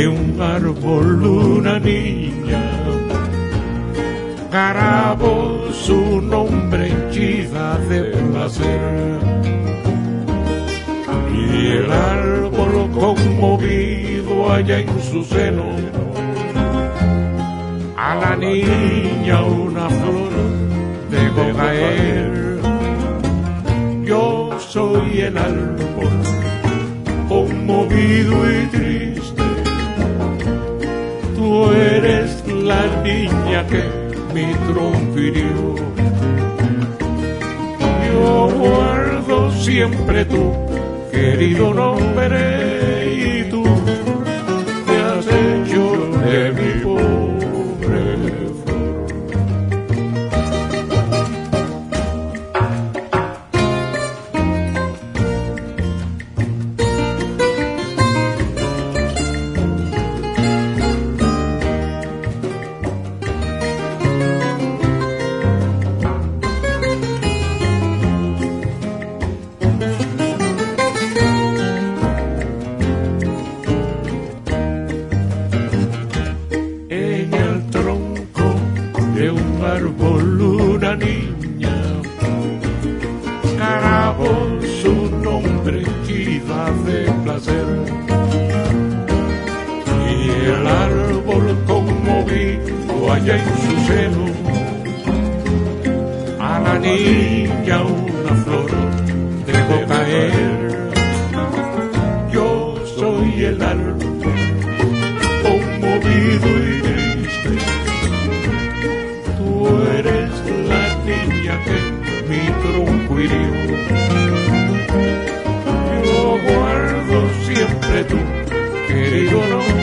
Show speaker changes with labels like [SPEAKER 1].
[SPEAKER 1] de un árbol una niña, grabó su nombre henchida de placer. Y el árbol conmovido allá en su seno, a la niña una flor dejó caer. Yo soy el árbol conmovido y triste, tú eres la niña que mi tronco hirió. Yo guardo siempre tu querido nombre y tú te has hecho de mi pobre flor. De un árbol una niña grabó su nombre henchida de placer. Y el árbol conmovido allá en su seno, a la niña una flor dejó caer. Yo soy el árbol conmovido y triste, tú eres la niña que mi tronco hirió. Yo guardo siempre tu querido nombre